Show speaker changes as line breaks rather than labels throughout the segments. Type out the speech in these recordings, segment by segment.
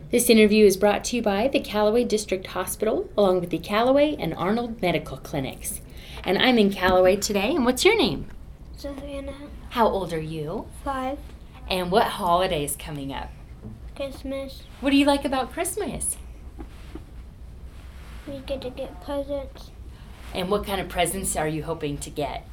This interview is brought to you by the Callaway District Hospital, along with the Callaway and Arnold Medical Clinics. And I'm in Callaway today, and what's your name?
Savannah.
How old are you?
5.
And what holiday is coming up?
Christmas.
What do you like about Christmas?
We get to get presents.
And what kind of presents are you hoping to get?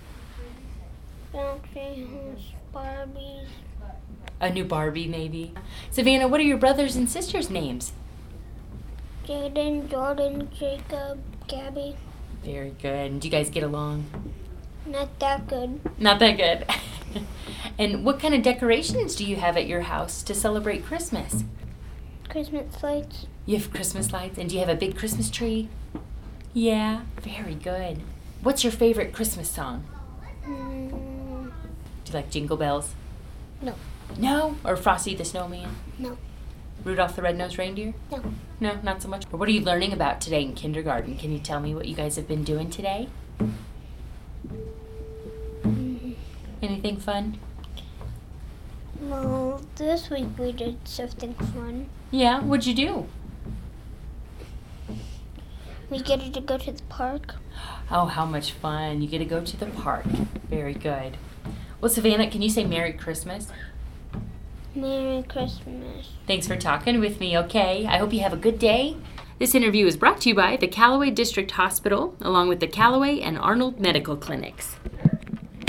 Bouncy, Barbies.
A new Barbie, maybe? Savannah, what are your brothers and sisters' names?
Jaden, Jordan, Jacob, Gabby.
Very good. And do you guys get along?
Not that good.
Not that good. And what kind of decorations do you have at your house to celebrate Christmas?
Christmas lights.
You have Christmas lights, and do you have a big Christmas tree? Yeah, very good. What's your favorite Christmas song? Do you like Jingle Bells?
No.
No? Or Frosty the Snowman?
No.
Rudolph the Red-Nosed Reindeer?
No.
No, not so much. What are you learning about today in kindergarten? Can you tell me what you guys have been doing today? Anything fun?
Well, this week we did something fun.
Yeah, what'd you do?
We get to go to the park.
Oh, how much fun. You get to go to the park. Very good. Well, Savannah, can you say Merry Christmas?
Merry Christmas.
Thanks for talking with me, okay? I hope you have a good day. This interview is brought to you by the Callaway District Hospital, along with the Callaway and Arnold Medical Clinics.